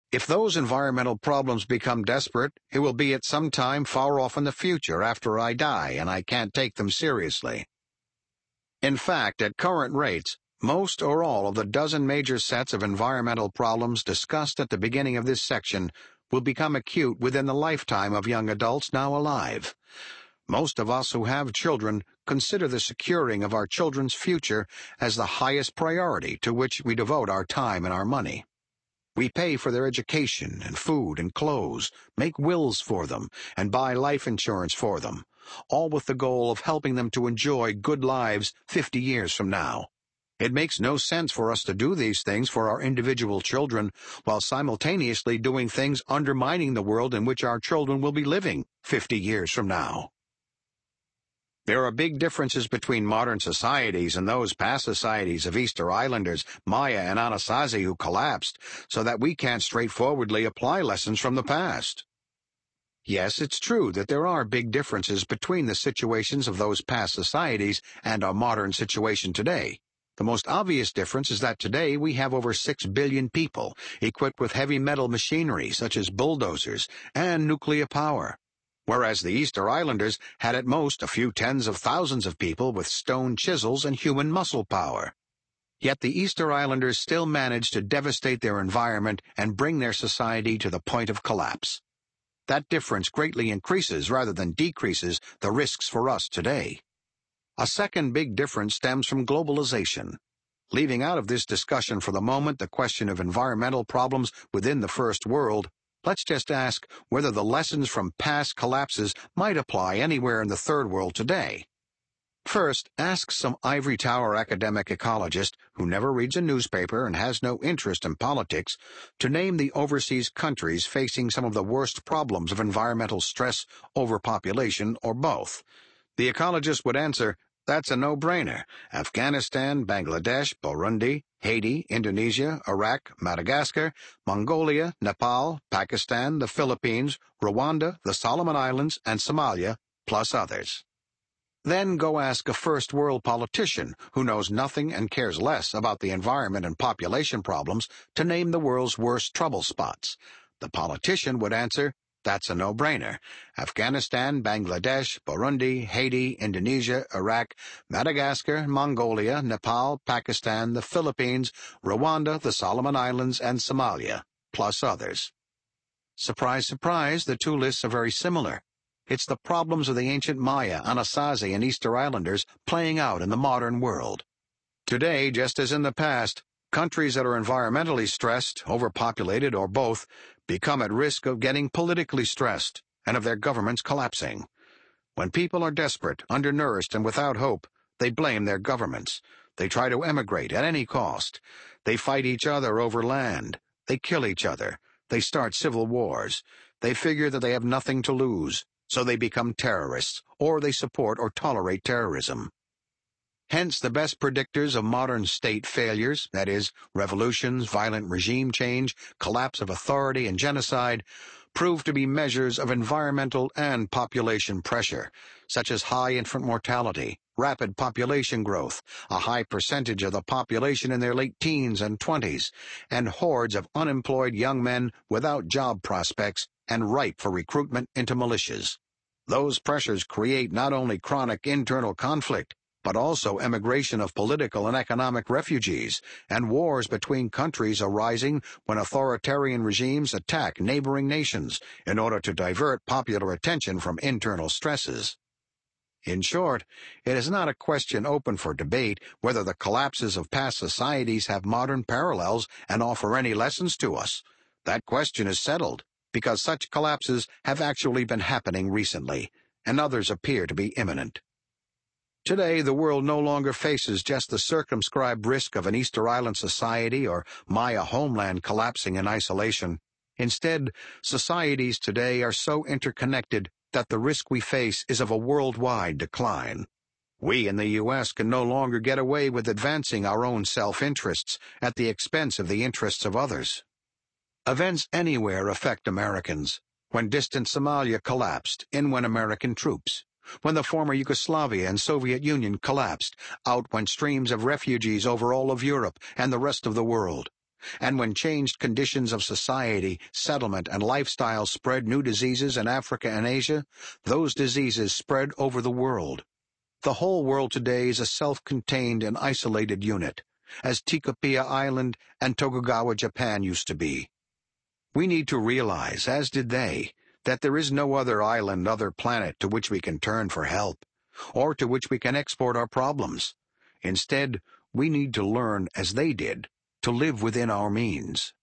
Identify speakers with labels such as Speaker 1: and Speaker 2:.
Speaker 1: If those environmental problems become desperate, it will be at some time far off in the future after I die and I can't take them seriously. In fact, at current rates, most or all of the dozen major sets of environmental problems discussed at the beginning of this section will become acute within the lifetime of young adults now alive. Most of us who have children consider the securing of our children's future as the highest priority to which we devote our time and our money. We pay for their education and food and clothes, make wills for them, and buy life insurance for them, all with the goal of helping them to enjoy good lives 50 years from now. It makes no sense for us to do these things for our individual children while simultaneously doing things undermining the world in which our children will be living 50 years from now. There are big differences between modern societies and those past societies of Easter Islanders, Maya, and Anasazi who collapsed, so that we can't straightforwardly apply lessons from the past. Yes, it's true that there are big differences between the situations of those past societies and our modern situation today. The most obvious difference is that today we have over 6 billion people equipped with heavy metal machinery such as bulldozers and nuclear power, whereas the Easter Islanders had at most a few tens of thousands of people with stone chisels and human muscle power. Yet the Easter Islanders still managed to devastate their environment and bring their society to the point of collapse. That difference greatly increases rather than decreases the risks for us today. A second big difference stems from globalization. Leaving out of this discussion for the moment the question of environmental problems within the First World, let's just ask whether the lessons from past collapses might apply anywhere in the Third World today. First, ask some ivory tower academic ecologist who never reads a newspaper and has no interest in politics to name the overseas countries facing some of the worst problems of environmental stress, overpopulation, or both. The ecologist would answer, "That's a no-brainer. Afghanistan, Bangladesh, Burundi, Haiti, Indonesia, Iraq, Madagascar, Mongolia, Nepal, Pakistan, the Philippines, Rwanda, the Solomon Islands, and Somalia, plus others." Then go ask a first-world politician who knows nothing and cares less about the environment and population problems to name the world's worst trouble spots. The politician would answer, "That's a no-brainer. Afghanistan, Bangladesh, Burundi, Haiti, Indonesia, Iraq, Madagascar, Mongolia, Nepal, Pakistan, the Philippines, Rwanda, the Solomon Islands, and Somalia, plus others." Surprise, surprise, the two lists are very similar. It's the problems of the ancient Maya, Anasazi, and Easter Islanders playing out in the modern world. Today, just as in the past, countries that are environmentally stressed, overpopulated, or both, become at risk of getting politically stressed and of their governments collapsing. When people are desperate, undernourished, and without hope, they blame their governments. They try to emigrate at any cost. They fight each other over land. They kill each other. They start civil wars. They figure that they have nothing to lose, so they become terrorists, or they support or tolerate terrorism. Hence, the best predictors of modern state failures, that is, revolutions, violent regime change, collapse of authority, and genocide, prove to be measures of environmental and population pressure, such as high infant mortality, rapid population growth, a high percentage of the population in their late teens and 20s, and hordes of unemployed young men without job prospects and ripe for recruitment into militias. Those pressures create not only chronic internal conflict, but also emigration of political and economic refugees, and wars between countries arising when authoritarian regimes attack neighboring nations in order to divert popular attention from internal stresses. In short, it is not a question open for debate whether the collapses of past societies have modern parallels and offer any lessons to us. That question is settled, because such collapses have actually been happening recently, and others appear to be imminent. Today, the world no longer faces just the circumscribed risk of an Easter Island society or Maya homeland collapsing in isolation. Instead, societies today are so interconnected that the risk we face is of a worldwide decline. We in the U.S. can no longer get away with advancing our own self-interests at the expense of the interests of others. Events anywhere affect Americans. When distant Somalia collapsed, in went American troops. When the former Yugoslavia and Soviet Union collapsed, out went streams of refugees over all of Europe and the rest of the world. And when changed conditions of society, settlement, and lifestyle spread new diseases in Africa and Asia, those diseases spread over the world. The whole world today is a self-contained and isolated unit, as Tikopia Island and Tokugawa, Japan used to be. We need to realize, as did they, that there is no other island, other planet to which we can turn for help, or to which we can export our problems. Instead, we need to learn, as they did, to live within our means.